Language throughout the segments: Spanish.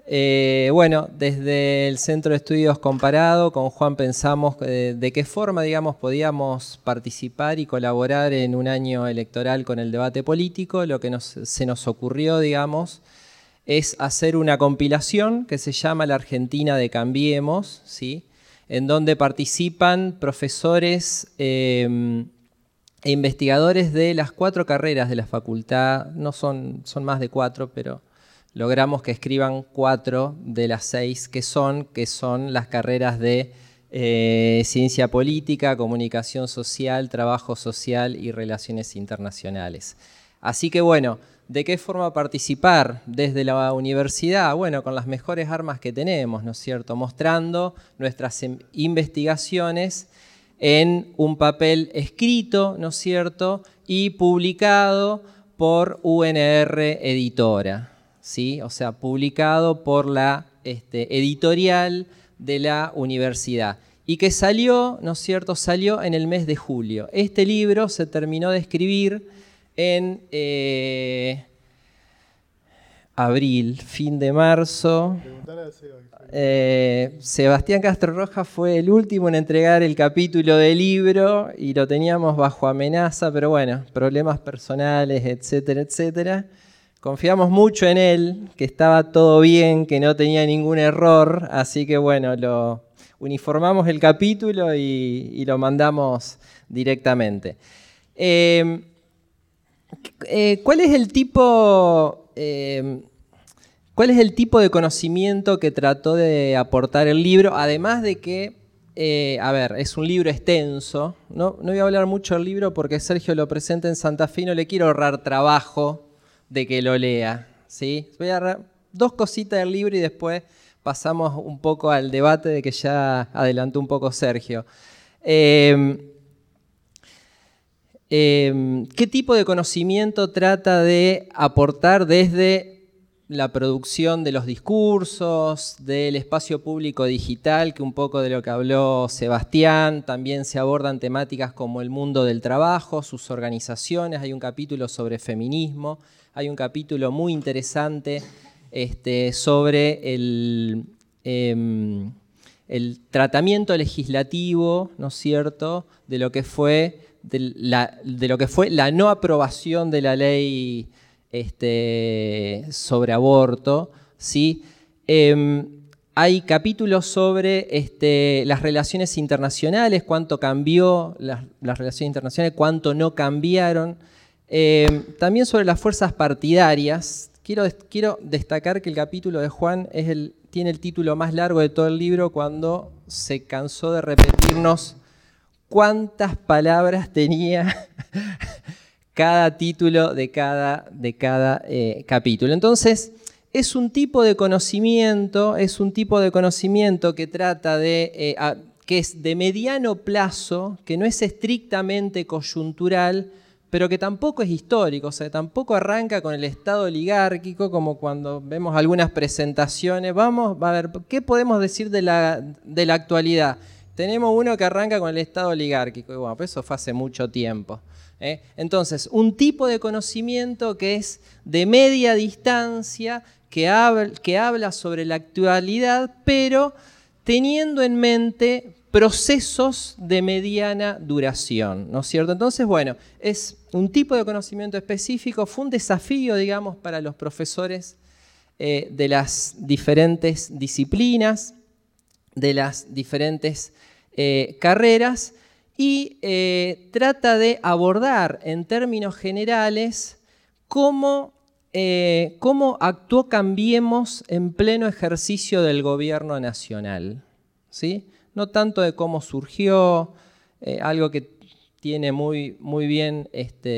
Bueno, desde el Centro de Estudios Comparado, con Juan pensamos de qué forma, digamos, podíamos participar y colaborar en un año electoral con el debate político. Lo que se nos ocurrió, digamos, es hacer una compilación que se llama La Argentina de Cambiemos, ¿sí? En donde participan profesores e investigadores de las 4 carreras de la facultad. No son más de 4, pero logramos que escriban 4 de las 6 que son las carreras de Ciencia Política, Comunicación Social, Trabajo Social y Relaciones Internacionales. Así que bueno, ¿de qué forma participar desde la universidad? Bueno, con las mejores armas que tenemos, ¿no es cierto? Mostrando nuestras investigaciones en un papel escrito, ¿no es cierto? Y publicado por UNR Editora, ¿sí? O sea, publicado por la editorial de la universidad. Y que salió, ¿no es cierto? Salió en el mes de julio. Este libro se terminó de escribir en abril, fin de marzo. Sebastián Castro Rojas fue el último en entregar el capítulo del libro y lo teníamos bajo amenaza, pero bueno, problemas personales, etcétera, etcétera. Confiamos mucho en él, que estaba todo bien, que no tenía ningún error, así que bueno, lo uniformamos el capítulo y lo mandamos directamente. ¿Cuál es el tipo de conocimiento que trató de aportar el libro? Además de que, es un libro extenso. No voy a hablar mucho del libro porque Sergio lo presenta en Santa Fe y no le quiero ahorrar trabajo de que lo lea, ¿sí? Voy a agarrar 2 cositas del libro y después pasamos un poco al debate de que ya adelantó un poco Sergio. ¿Qué tipo de conocimiento trata de aportar desde la producción de los discursos, del espacio público digital, que un poco de lo que habló Sebastián? También se abordan temáticas como el mundo del trabajo, sus organizaciones. Hay un capítulo sobre feminismo, hay un capítulo muy interesante sobre el tratamiento legislativo, ¿no es cierto?, de lo que fue la no aprobación de la ley sobre aborto, ¿sí? Hay capítulos sobre las relaciones internacionales, cuánto cambió las relaciones internacionales, cuánto no cambiaron. También sobre las fuerzas partidarias. Quiero destacar que el capítulo de Juan tiene el título más largo de todo el libro, cuando se cansó de repetirnos cuántas palabras tenía cada título de cada capítulo. Entonces, es un tipo de conocimiento que trata que es de mediano plazo, que no es estrictamente coyuntural, pero que tampoco es histórico, o sea, tampoco arranca con el Estado oligárquico, como cuando vemos algunas presentaciones. Vamos a ver, ¿qué podemos decir de la actualidad? Tenemos uno que arranca con el Estado oligárquico, y bueno, pues eso fue hace mucho tiempo. Entonces, un tipo de conocimiento que es de media distancia, que habla sobre la actualidad, pero teniendo en mente procesos de mediana duración, ¿no es cierto? Entonces, bueno, es un tipo de conocimiento específico. Fue un desafío, digamos, para los profesores de las diferentes disciplinas, de las diferentes carreras, y trata de abordar en términos generales cómo actuó Cambiemos en pleno ejercicio del gobierno nacional, ¿sí? No tanto de cómo surgió, algo que tiene muy bien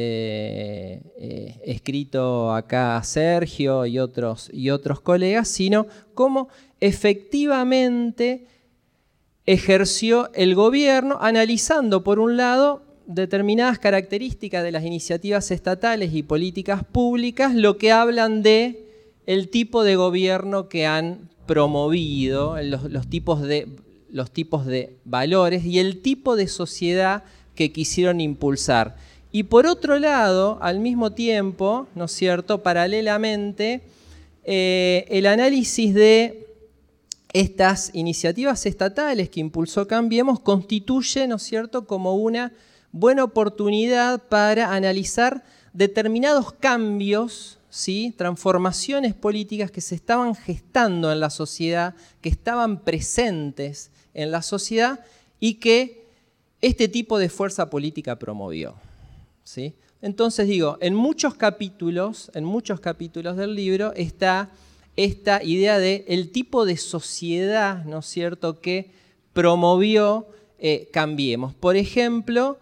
escrito acá Sergio y otros colegas, sino cómo efectivamente ejerció el gobierno, analizando por un lado determinadas características de las iniciativas estatales y políticas públicas, lo que hablan de el tipo de gobierno que han promovido, los tipos de valores y el tipo de sociedad que quisieron impulsar. Y por otro lado, al mismo tiempo, ¿no es cierto?, paralelamente, el análisis de estas iniciativas estatales que impulsó Cambiemos constituye, ¿no es cierto?, como una buena oportunidad para analizar determinados cambios, ¿sí?, transformaciones políticas que se estaban gestando en la sociedad, que estaban presentes en la sociedad y que este tipo de fuerza política promovió, ¿sí? Entonces digo, en muchos capítulos del libro está esta idea de el tipo de sociedad, ¿no es cierto?, que promovió Cambiemos. Por ejemplo,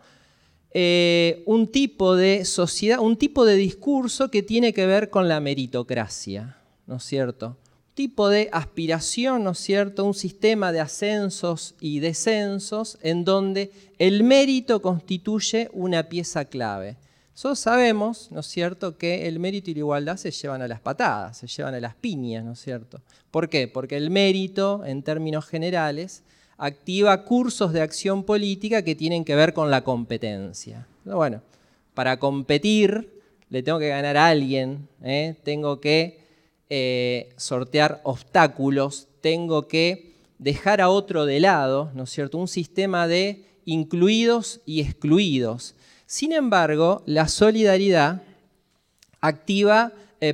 un tipo de sociedad, un tipo de discurso que tiene que ver con la meritocracia, ¿no es cierto? Un tipo de aspiración, ¿no es cierto?, un sistema de ascensos y descensos en donde el mérito constituye una pieza clave. Nosotros sabemos, ¿no es cierto?, que el mérito y la igualdad se llevan a las patadas, se llevan a las piñas, ¿no es cierto? ¿Por qué? Porque el mérito, en términos generales, activa cursos de acción política que tienen que ver con la competencia. Bueno, para competir le tengo que ganar a alguien, tengo que sortear obstáculos, tengo que dejar a otro de lado, ¿no es cierto?, un sistema de incluidos y excluidos. Sin embargo, la solidaridad activa,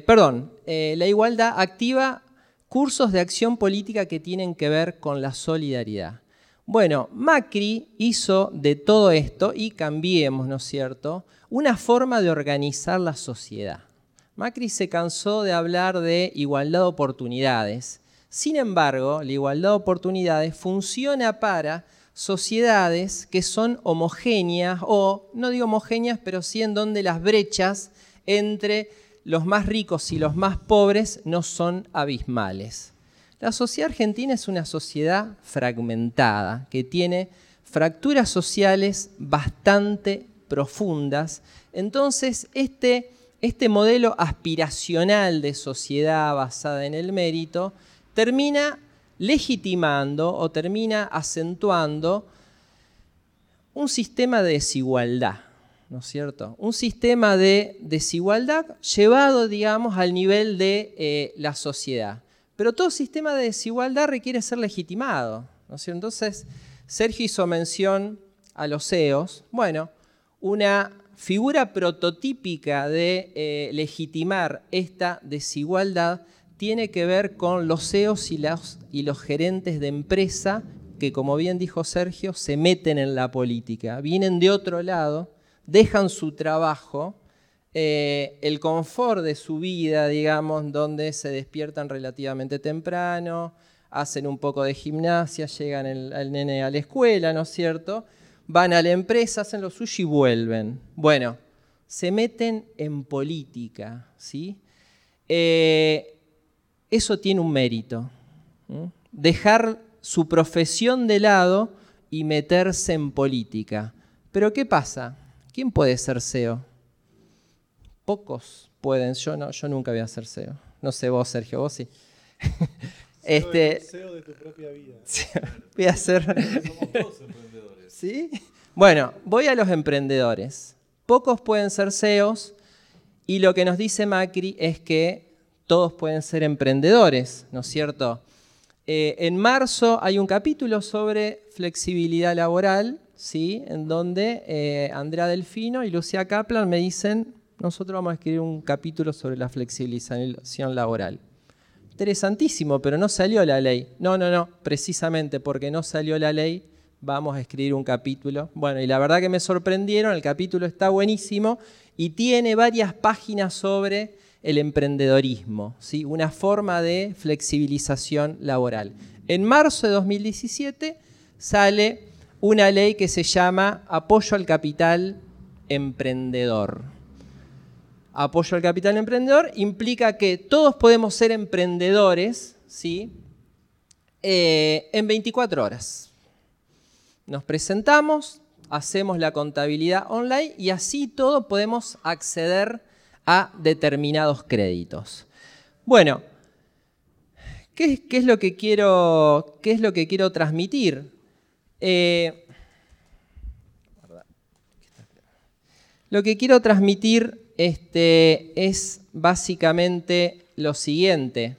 la igualdad activa cursos de acción política que tienen que ver con la solidaridad. Bueno, Macri hizo de todo esto, y Cambiemos, ¿no es cierto?, una forma de organizar la sociedad. Macri se cansó de hablar de igualdad de oportunidades. Sin embargo, la igualdad de oportunidades funciona para sociedades que son homogéneas, o no digo homogéneas, pero sí en donde las brechas entre los más ricos y los más pobres no son abismales. La sociedad argentina es una sociedad fragmentada, que tiene fracturas sociales bastante profundas. Entonces, este modelo aspiracional de sociedad basada en el mérito termina legitimando o termina acentuando un sistema de desigualdad, ¿no es cierto? Un sistema de desigualdad llevado, digamos, al nivel de la sociedad. Pero todo sistema de desigualdad requiere ser legitimado, ¿no es cierto? Entonces, Sergio hizo mención a los CEOs. Bueno, una figura prototípica de legitimar esta desigualdad tiene que ver con los CEOs y los gerentes de empresa que, como bien dijo Sergio, se meten en la política, vienen de otro lado, dejan su trabajo, el confort de su vida, digamos, donde se despiertan relativamente temprano, hacen un poco de gimnasia, llegan el nene a la escuela, ¿no es cierto?, van a la empresa, hacen lo suyo y vuelven. Bueno, se meten en política, ¿sí? Eso tiene un mérito. Dejar su profesión de lado y meterse en política. Pero ¿qué pasa? ¿Quién puede ser CEO? Pocos pueden. Yo nunca voy a ser CEO. No sé vos, Sergio, vos sí. CEO de tu propia vida. Voy a ser... Somos todos emprendedores. ¿Sí? Bueno, voy a los emprendedores. Pocos pueden ser CEOs y lo que nos dice Macri es que todos pueden ser emprendedores, ¿no es cierto? En marzo hay un capítulo sobre flexibilidad laboral, ¿sí?, en donde Andrea Delfino y Lucía Kaplan me dicen, nosotros vamos a escribir un capítulo sobre la flexibilización laboral. Interesantísimo, pero no salió la ley. No, precisamente porque no salió la ley, vamos a escribir un capítulo. Bueno, y la verdad que me sorprendieron, el capítulo está buenísimo y tiene varias páginas sobre el emprendedorismo, ¿sí?, una forma de flexibilización laboral. En marzo de 2017 sale una ley que se llama Apoyo al Capital Emprendedor. Apoyo al capital emprendedor implica que todos podemos ser emprendedores, ¿sí?, en 24 horas. Nos presentamos, hacemos la contabilidad online y así todo podemos acceder a determinados créditos. Bueno, ¿qué es lo que quiero transmitir? Lo que quiero transmitir es básicamente lo siguiente.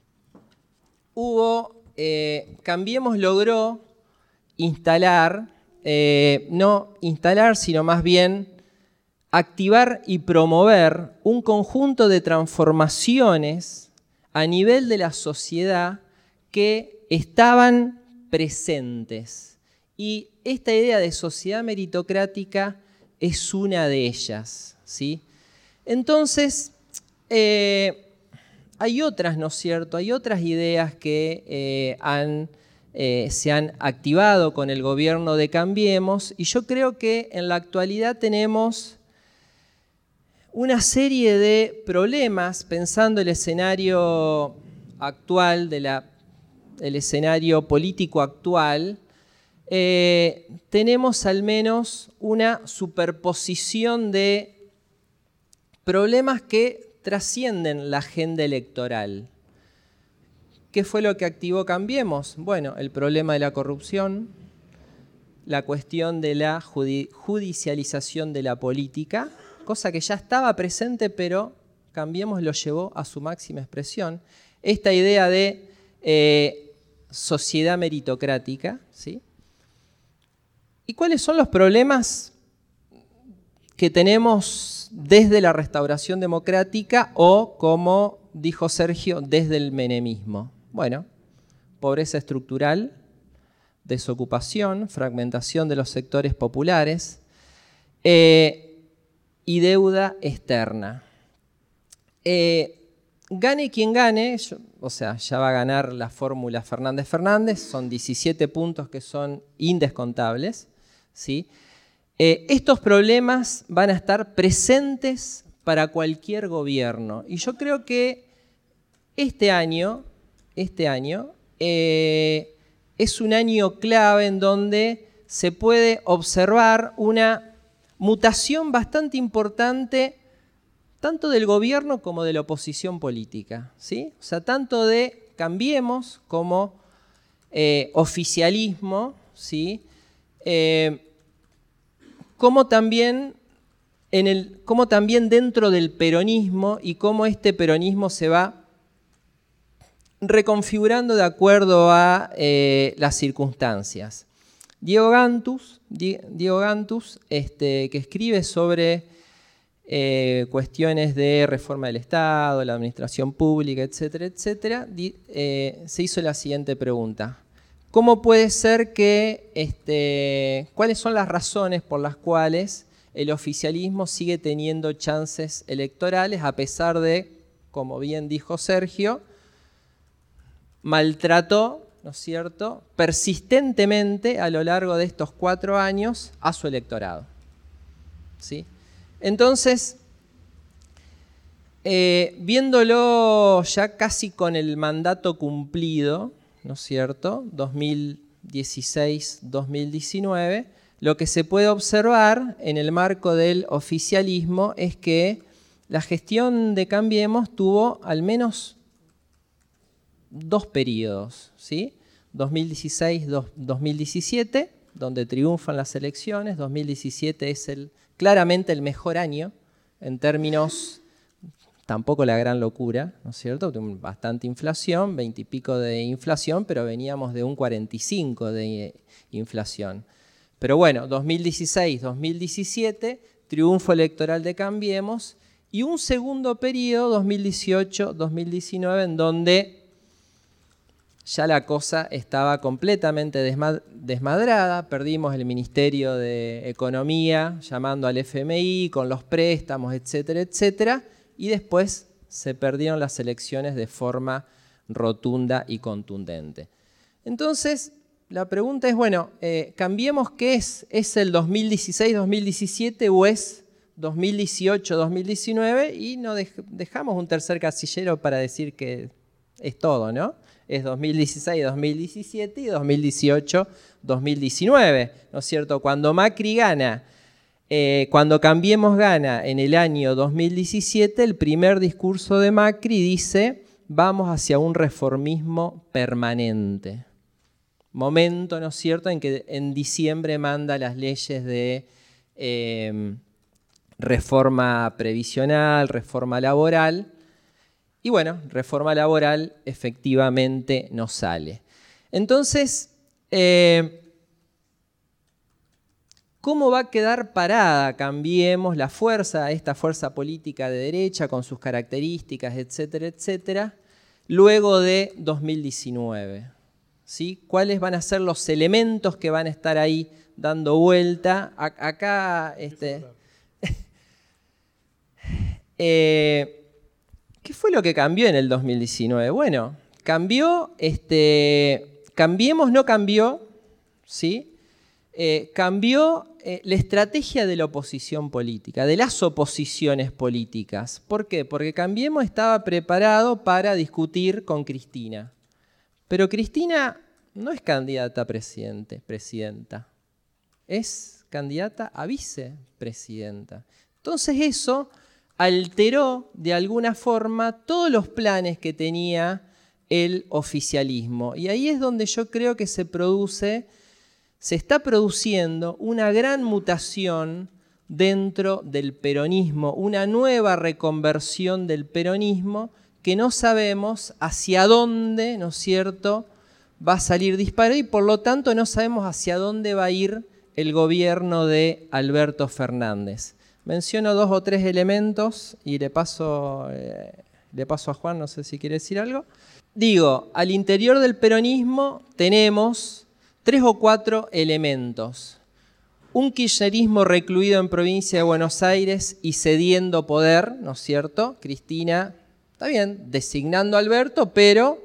Cambiemos logró instalar, no instalar, sino más bien activar y promover un conjunto de transformaciones a nivel de la sociedad que estaban presentes. Y esta idea de sociedad meritocrática es una de ellas, ¿sí? Entonces, hay otras, ¿no es cierto? Hay otras ideas que se han activado con el gobierno de Cambiemos, y yo creo que en la actualidad tenemos una serie de problemas, pensando el escenario actual, el escenario político actual. Tenemos al menos una superposición de problemas que trascienden la agenda electoral. ¿Qué fue lo que activó Cambiemos? Bueno, el problema de la corrupción, la cuestión de la judicialización de la política, cosa que ya estaba presente, pero Cambiemos lo llevó a su máxima expresión. Esta idea de sociedad meritocrática, ¿sí? ¿Y cuáles son los problemas que tenemos desde la restauración democrática o, como dijo Sergio, desde el menemismo? Bueno, pobreza estructural, desocupación, fragmentación de los sectores populares y deuda externa. Gane quien gane, o sea, ya va a ganar la fórmula Fernández-Fernández, son 17 puntos que son indescontables, ¿sí? Estos problemas van a estar presentes para cualquier gobierno. Y yo creo que este año es un año clave en donde se puede observar una mutación bastante importante tanto del gobierno como de la oposición política, ¿sí? O sea, tanto de Cambiemos como oficialismo, ¿sí? Como también dentro del peronismo y cómo este peronismo se va reconfigurando de acuerdo a las circunstancias. Diego Gantuz, que escribe sobre cuestiones de reforma del Estado, la administración pública, etcétera, etcétera, se hizo la siguiente pregunta. ¿Cómo puede ser que, cuáles son las razones por las cuales el oficialismo sigue teniendo chances electorales a pesar de, como bien dijo Sergio, maltrató, ¿no es cierto?, persistentemente a lo largo de estos 4 años a su electorado, ¿sí? Entonces, viéndolo ya casi con el mandato cumplido, ¿no es cierto?, 2016-2019, lo que se puede observar en el marco del oficialismo es que la gestión de Cambiemos tuvo al menos 2 periodos, ¿sí? 2016-2017, donde triunfan las elecciones. 2017 es claramente el mejor año en términos, tampoco la gran locura, ¿no es cierto? Bastante inflación, 20 y pico de inflación, pero veníamos de un 45 de inflación. Pero bueno, 2016-2017, triunfo electoral de Cambiemos, y un segundo periodo, 2018-2019, en donde ya la cosa estaba completamente desmadrada, perdimos el Ministerio de Economía llamando al FMI con los préstamos, etcétera, etcétera, y después se perdieron las elecciones de forma rotunda y contundente. Entonces, la pregunta es, bueno, ¿Cambiemos qué es? ¿Es el 2016-2017 o es 2018-2019? Y no dejamos un tercer casillero para decir que es todo, ¿no? Es 2016-2017 y 2018-2019, ¿no es cierto? Cuando Macri gana, cuando Cambiemos gana en el año 2017, el primer discurso de Macri dice: vamos hacia un reformismo permanente. Momento, ¿no es cierto?, en que en diciembre manda las leyes de reforma previsional, reforma laboral. Y bueno, reforma laboral efectivamente no sale. Entonces, ¿cómo va a quedar parada, Cambiemos, la fuerza, esta fuerza política de derecha con sus características, etcétera, etcétera, luego de 2019? ¿Sí? ¿Cuáles van a ser los elementos que van a estar ahí dando vuelta? Acá, ¿qué fue lo que cambió en el 2019? Bueno, cambió, Cambiemos no cambió, ¿sí? Cambió la estrategia de la oposición política, de las oposiciones políticas. ¿Por qué? Porque Cambiemos estaba preparado para discutir con Cristina. Pero Cristina no es candidata a presidenta, es candidata a vicepresidenta. Entonces eso alteró de alguna forma todos los planes que tenía el oficialismo. Y ahí es donde yo creo que se está produciendo una gran mutación dentro del peronismo, una nueva reconversión del peronismo que no sabemos hacia dónde, ¿no es cierto?, va a salir disparado y por lo tanto no sabemos hacia dónde va a ir el gobierno de Alberto Fernández. Menciono 2 o 3 elementos y le paso a Juan, no sé si quiere decir algo. Digo, al interior del peronismo tenemos 3 o 4 elementos. Un kirchnerismo recluido en provincia de Buenos Aires y cediendo poder, ¿no es cierto? Cristina, está bien, designando a Alberto, pero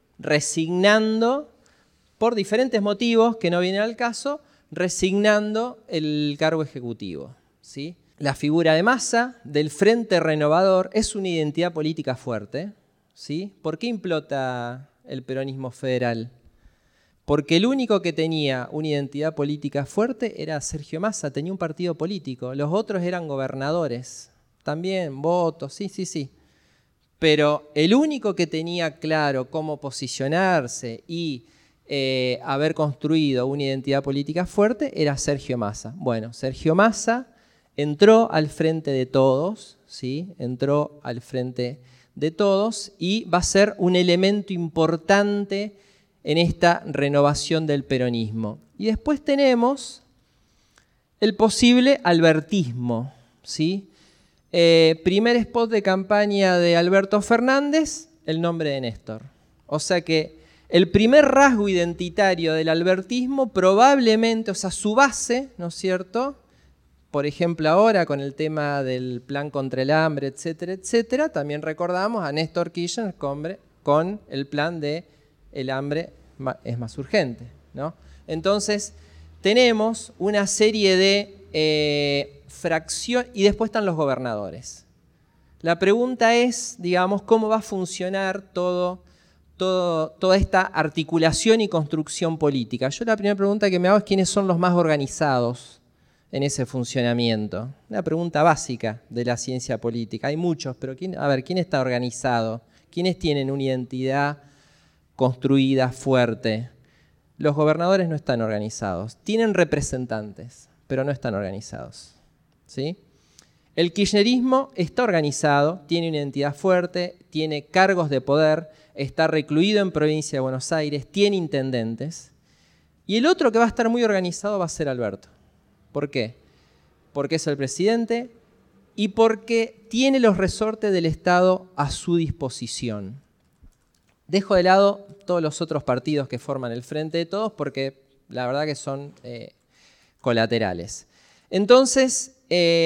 resignando, por diferentes motivos que no vienen al caso, resignando el cargo ejecutivo, ¿sí? La figura de Massa, del Frente Renovador, es una identidad política fuerte, ¿sí? ¿Por qué implota el peronismo federal? Porque el único que tenía una identidad política fuerte era Sergio Massa, tenía un partido político. Los otros eran gobernadores, también votos, sí. Pero el único que tenía claro cómo posicionarse y haber construido una identidad política fuerte era Sergio Massa. Bueno, Sergio Massa entró al frente de todos, ¿sí? Entró al frente de todos y va a ser un elemento importante en esta renovación del peronismo. Y después tenemos el posible albertismo, ¿sí? Primer spot de campaña de Alberto Fernández, el nombre de Néstor. O sea que el primer rasgo identitario del albertismo probablemente, o sea, su base, ¿no es cierto?, por ejemplo, ahora con el tema del plan contra el hambre, etcétera, etcétera, también recordamos a Néstor Kirchner con el plan de el hambre es más urgente, ¿no? Entonces, tenemos una serie de fracciones y después están los gobernadores. La pregunta es, digamos, cómo va a funcionar toda esta articulación y construcción política. Yo la primera pregunta que me hago es quiénes son los más organizados en ese funcionamiento. Una pregunta básica de la ciencia política. Hay muchos, pero ¿quién está organizado? ¿Quiénes tienen una identidad construida, fuerte? Los gobernadores no están organizados. Tienen representantes, pero no están organizados, ¿sí? El kirchnerismo está organizado, tiene una identidad fuerte, tiene cargos de poder, está recluido en provincia de Buenos Aires, tiene intendentes. Y el otro que va a estar muy organizado va a ser Alberto. ¿Por qué? Porque es el presidente y porque tiene los resortes del Estado a su disposición. Dejo de lado todos los otros partidos que forman el Frente de Todos porque la verdad que son colaterales. Entonces,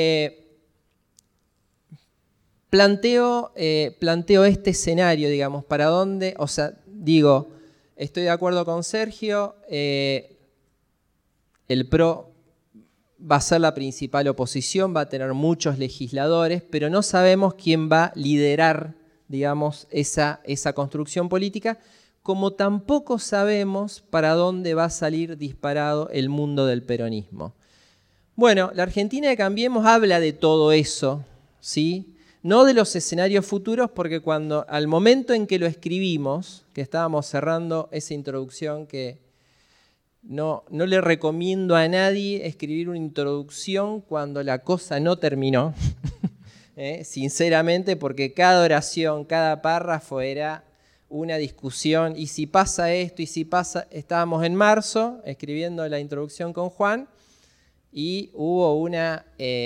planteo este escenario, digamos, para dónde, o sea, digo, estoy de acuerdo con Sergio, el PRO va a ser la principal oposición, va a tener muchos legisladores, pero no sabemos quién va a liderar, digamos, esa construcción política, como tampoco sabemos para dónde va a salir disparado el mundo del peronismo. Bueno, la Argentina de Cambiemos habla de todo eso, ¿sí? No de los escenarios futuros, porque al momento en que lo escribimos, que estábamos cerrando esa introducción que no le recomiendo a nadie escribir una introducción cuando la cosa no terminó. sinceramente, porque cada oración, cada párrafo era una discusión, y si pasa esto, y si pasa... Estábamos en marzo escribiendo la introducción con Juan, y hubo una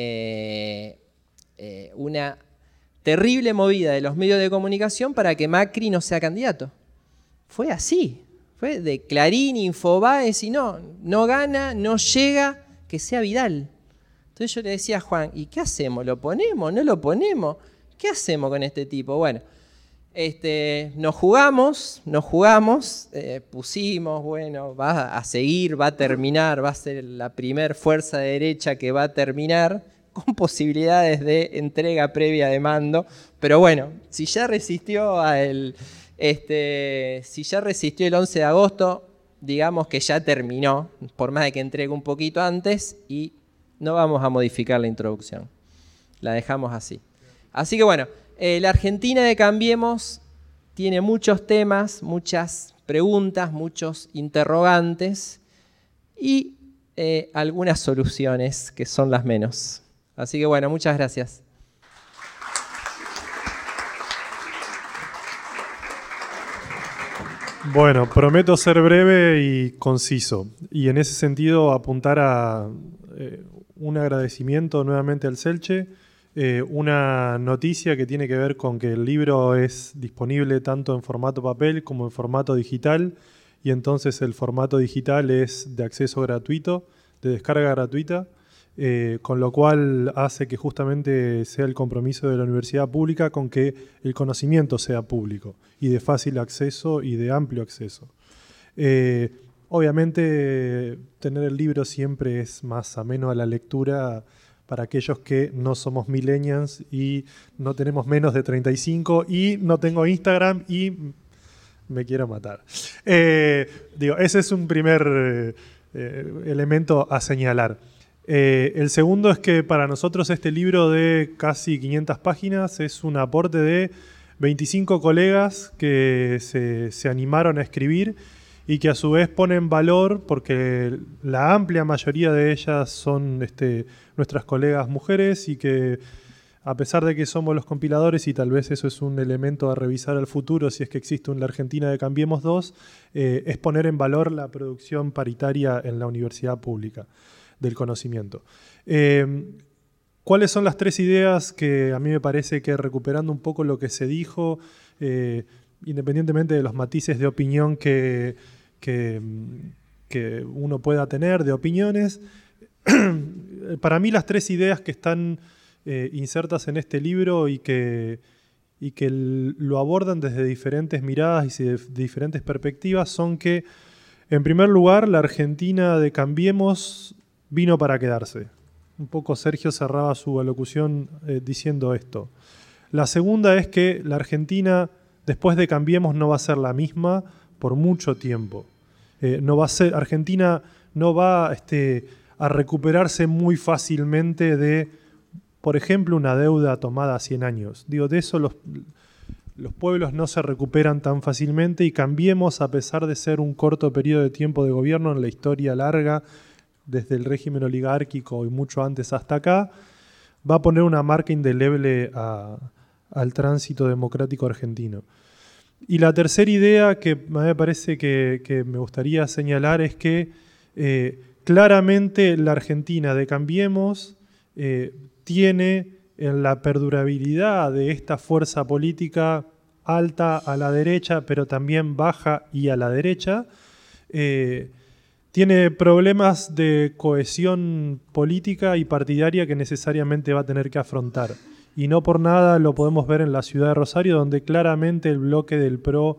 terrible movida de los medios de comunicación para que Macri no sea candidato. Fue así, fue de Clarín, Infobae, y no gana, no llega, que sea Vidal. Entonces yo le decía a Juan, ¿y qué hacemos? ¿Lo ponemos? ¿No lo ponemos? ¿Qué hacemos con este tipo? Bueno, nos jugamos, pusimos, bueno, va a seguir, va a terminar, va a ser la primer fuerza de derecha que va a terminar, con posibilidades de entrega previa de mando, pero bueno, si ya resistió el 11 de agosto, digamos que ya terminó, por más de que entregue un poquito antes, y no vamos a modificar la introducción, la dejamos así. Así que bueno, la Argentina de Cambiemos tiene muchos temas, muchas preguntas, muchos interrogantes y algunas soluciones que son las menos. Así que bueno, muchas gracias. Bueno, prometo ser breve y conciso. Y en ese sentido apuntar a un agradecimiento nuevamente al Selche, una noticia que tiene que ver con que el libro es disponible tanto en formato papel como en formato digital, y entonces el formato digital es de acceso gratuito, de descarga gratuita, con lo cual hace que justamente sea el compromiso de la universidad pública con que el conocimiento sea público y de fácil acceso y de amplio acceso. Obviamente tener el libro siempre es más ameno a la lectura para aquellos que no somos millennials y no tenemos menos de 35 y no tengo Instagram y me quiero matar. Ese es un primer elemento a señalar. El segundo es que para nosotros este libro de casi 500 páginas es un aporte de 25 colegas que se animaron a escribir y que a su vez ponen valor, porque la amplia mayoría de ellas son nuestras colegas mujeres, y que a pesar de que somos los compiladores, y tal vez eso es un elemento a revisar al futuro si es que existe en la Argentina de Cambiemos 2, es poner en valor la producción paritaria en la universidad pública del conocimiento. ¿Cuáles son las tres ideas que a mí me parece que, recuperando un poco lo que se dijo, independientemente de los matices de opinión que uno pueda tener, de opiniones, para mí las tres ideas que están insertas en este libro y que lo abordan desde diferentes miradas y de diferentes perspectivas son que, en primer lugar, la Argentina de Cambiemos vino para quedarse. Un poco Sergio cerraba su alocución diciendo esto. La segunda es que la Argentina, después de Cambiemos, no va a ser la misma por mucho tiempo. Argentina no va a recuperarse muy fácilmente de, por ejemplo, una deuda tomada a 100 años. De eso los pueblos no se recuperan tan fácilmente, y Cambiemos, a pesar de ser un corto periodo de tiempo de gobierno en la historia larga, desde el régimen oligárquico y mucho antes hasta acá, va a poner una marca indeleble al tránsito democrático argentino. Y la tercera idea que me parece que me gustaría señalar es que claramente la Argentina de Cambiemos tiene en la perdurabilidad de esta fuerza política alta a la derecha, pero también baja y a la derecha, tiene problemas de cohesión política y partidaria que necesariamente va a tener que afrontar. Y no por nada lo podemos ver en la ciudad de Rosario, donde claramente el bloque del PRO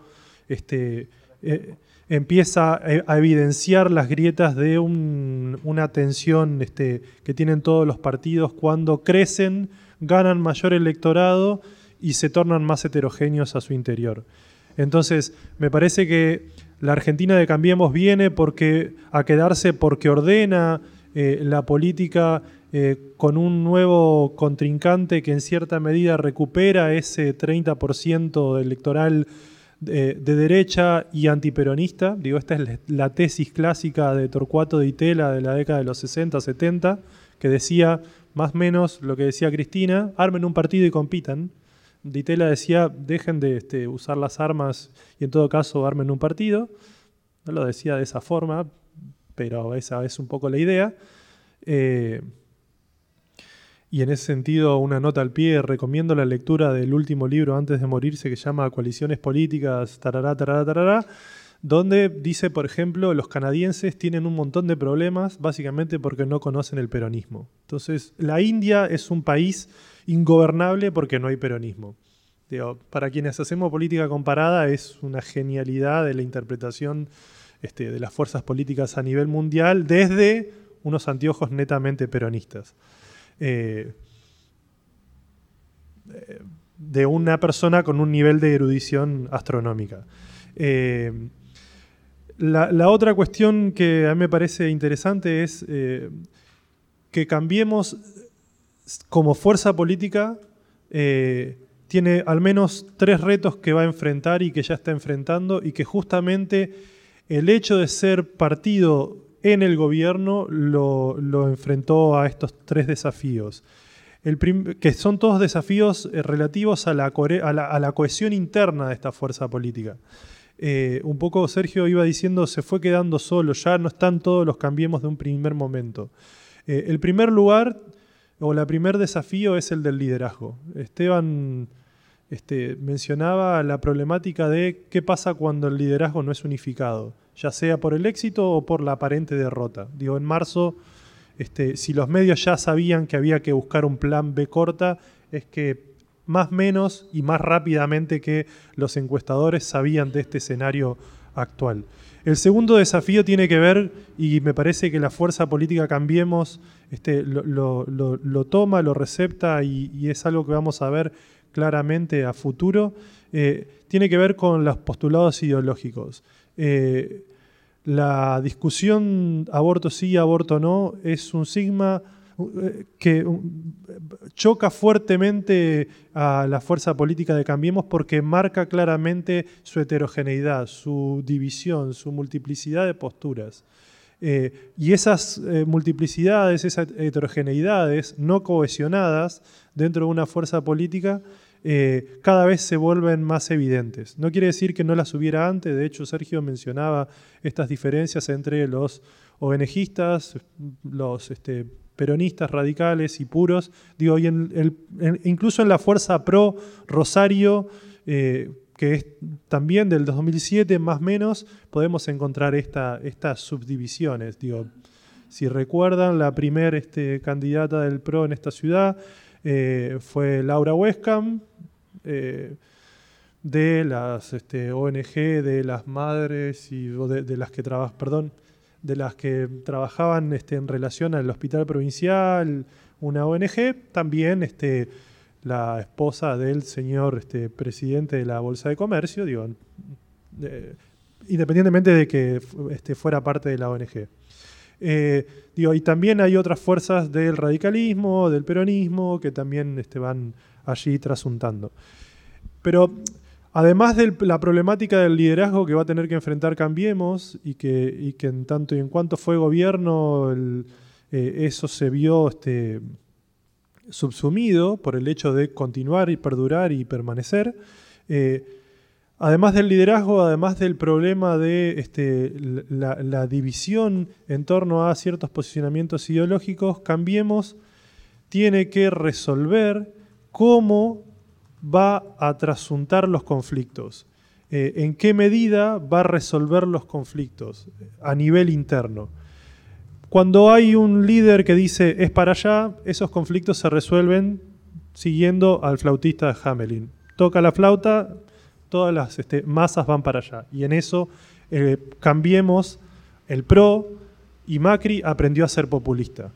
empieza a evidenciar las grietas de una tensión que tienen todos los partidos cuando crecen, ganan mayor electorado y se tornan más heterogéneos a su interior. Entonces, me parece que la Argentina de Cambiemos viene a quedarse porque ordena la política con un nuevo contrincante que en cierta medida recupera ese 30% electoral de derecha y antiperonista. Esta es la tesis clásica de Torcuato Di Tella de la década de los 60, 70, que decía, más o menos lo que decía Cristina, armen un partido y compitan. Di Tella decía, dejen de usar las armas y en todo caso armen un partido. No lo decía de esa forma, pero esa es un poco la idea. Y en ese sentido, una nota al pie, recomiendo la lectura del último libro antes de morirse que se llama Coaliciones Políticas, tarará, tarará, tarará, donde dice, por ejemplo, los canadienses tienen un montón de problemas básicamente porque no conocen el peronismo. Entonces, la India es un país ingobernable porque no hay peronismo. Digo, para quienes hacemos política comparada es una genialidad de la interpretación de las fuerzas políticas a nivel mundial desde unos anteojos netamente peronistas. De una persona con un nivel de erudición astronómica. La otra cuestión que a mí me parece interesante es que Cambiemos como fuerza política tiene al menos 3 retos que va a enfrentar y que ya está enfrentando y que justamente el hecho de ser partido en el gobierno lo enfrentó a estos 3 desafíos. Que son todos desafíos relativos a la cohesión interna de esta fuerza política. Un poco Sergio iba diciendo, se fue quedando solo, ya no están todos los Cambiemos de un primer momento. El primer lugar, o el primer desafío es el del liderazgo. Esteban mencionaba la problemática de qué pasa cuando el liderazgo no es unificado, ya sea por el éxito o por la aparente derrota. Digo, en marzo, si los medios ya sabían que había que buscar un plan B corta, es que más menos y más rápidamente que los encuestadores sabían de este escenario actual. El segundo desafío tiene que ver, y me parece que la fuerza política Cambiemos lo toma, lo recepta y es algo que vamos a ver claramente a futuro, tiene que ver con los postulados ideológicos. La discusión aborto sí, aborto no es un sigma que choca fuertemente a la fuerza política de Cambiemos porque marca claramente su heterogeneidad, su división, su multiplicidad de posturas. Y esas multiplicidades, esas heterogeneidades no cohesionadas dentro de una fuerza política cada vez se vuelven más evidentes. No quiere decir que no las hubiera antes, de hecho Sergio mencionaba estas diferencias entre los ONGistas, los peronistas radicales y puros, digo, y incluso en la fuerza pro Rosario, que es también del 2007 más o menos, podemos encontrar estas subdivisiones. Digo, si recuerdan, la primer candidata del PRO en esta ciudad fue Laura Westcamp, de las ONG, de las madres y de las que de las que trabajaban en relación al hospital provincial, una ONG, también la esposa del señor presidente de la Bolsa de Comercio, digo, independientemente de que fuera parte de la ONG. Y también hay otras fuerzas del radicalismo, del peronismo, que también van allí trasuntando. Pero además de la problemática del liderazgo que va a tener que enfrentar Cambiemos y que en tanto y en cuanto fue gobierno, eso se vio subsumido por el hecho de continuar y perdurar y permanecer. Además del liderazgo, además del problema de la división en torno a ciertos posicionamientos ideológicos, Cambiemos tiene que resolver cómo va a trasuntar los conflictos. ¿En qué medida va a resolver los conflictos a nivel interno? Cuando hay un líder que dice es para allá, esos conflictos se resuelven siguiendo al flautista de Hamelin. Toca la flauta, todas las masas van para allá. Y en eso Cambiemos, el PRO y Macri aprendió a ser populista.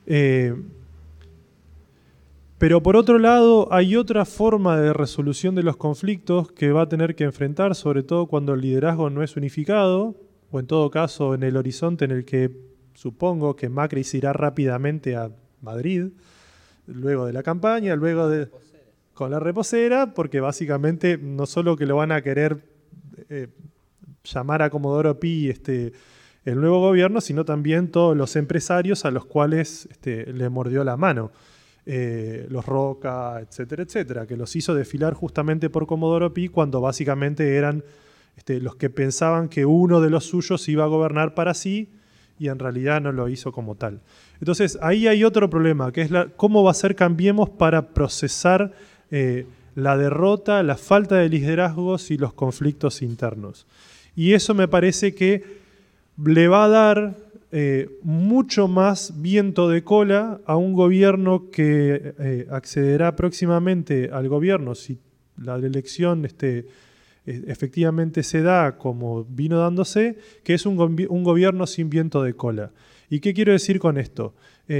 Pero por otro lado, hay otra forma de resolución de los conflictos que va a tener que enfrentar, sobre todo cuando el liderazgo no es unificado, o en todo caso en el horizonte en el que supongo que Macri se irá rápidamente a Madrid, luego de la campaña, con la reposera, porque básicamente no solo que lo van a querer llamar a Comodoro Pi el nuevo gobierno, sino también todos los empresarios a los cuales le mordió la mano. Los Roca, etcétera, etcétera, que los hizo desfilar justamente por Comodoro Pi cuando básicamente eran los que pensaban que uno de los suyos iba a gobernar para sí y en realidad no lo hizo como tal. Entonces ahí hay otro problema, que es cómo va a ser Cambiemos para procesar la derrota, la falta de liderazgos y los conflictos internos. Y eso me parece que le va a dar mucho más viento de cola a un gobierno que accederá próximamente al gobierno si la elección efectivamente se da como vino dándose, que es un gobierno sin viento de cola. ¿Y qué quiero decir con esto?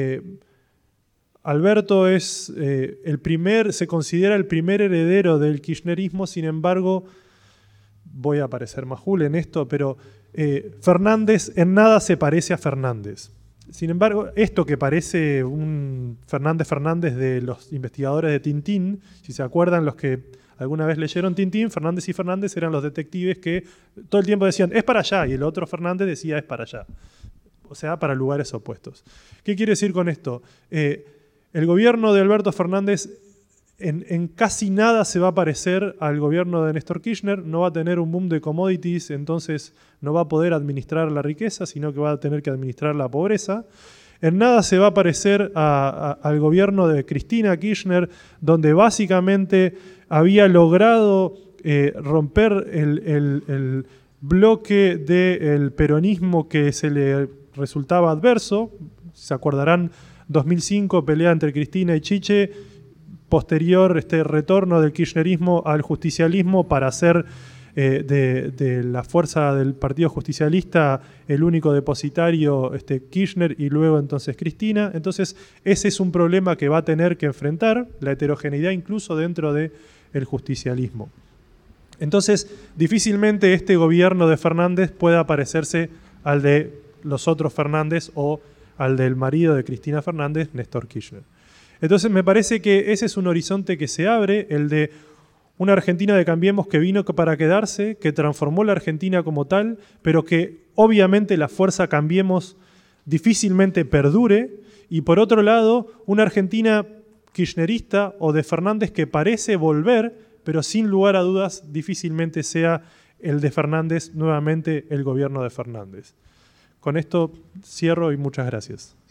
Alberto es se considera el primer heredero del kirchnerismo, sin embargo, voy a parecer majul en esto, pero Fernández en nada se parece a Fernández. Sin embargo, esto que parece un Fernández de los investigadores de Tintín, si se acuerdan los que alguna vez leyeron Tintín, Fernández y Fernández eran los detectives que todo el tiempo decían es para allá y el otro Fernández decía es para allá. O sea, para lugares opuestos. ¿Qué quiere decir con esto? El gobierno de Alberto Fernández en casi nada se va a parecer al gobierno de Néstor Kirchner, no va a tener un boom de commodities, entonces no va a poder administrar la riqueza, sino que va a tener que administrar la pobreza. En nada se va a parecer al gobierno de Cristina Kirchner, donde básicamente había logrado romper el bloque del peronismo que se le resultaba adverso. Se acordarán, 2005, pelea entre Cristina y Chiche, posterior retorno del kirchnerismo al justicialismo para hacer de la fuerza del Partido Justicialista el único depositario Kirchner y luego entonces Cristina. Entonces ese es un problema que va a tener que enfrentar, la heterogeneidad incluso dentro del justicialismo. Entonces difícilmente este gobierno de Fernández pueda parecerse al de los otros Fernández o al del marido de Cristina Fernández, Néstor Kirchner. Entonces me parece que ese es un horizonte que se abre, el de una Argentina de Cambiemos que vino para quedarse, que transformó la Argentina como tal, pero que obviamente la fuerza Cambiemos difícilmente perdure, y por otro lado, una Argentina kirchnerista o de Fernández que parece volver, pero sin lugar a dudas difícilmente sea el de Fernández nuevamente el gobierno de Fernández. Con esto cierro y muchas gracias.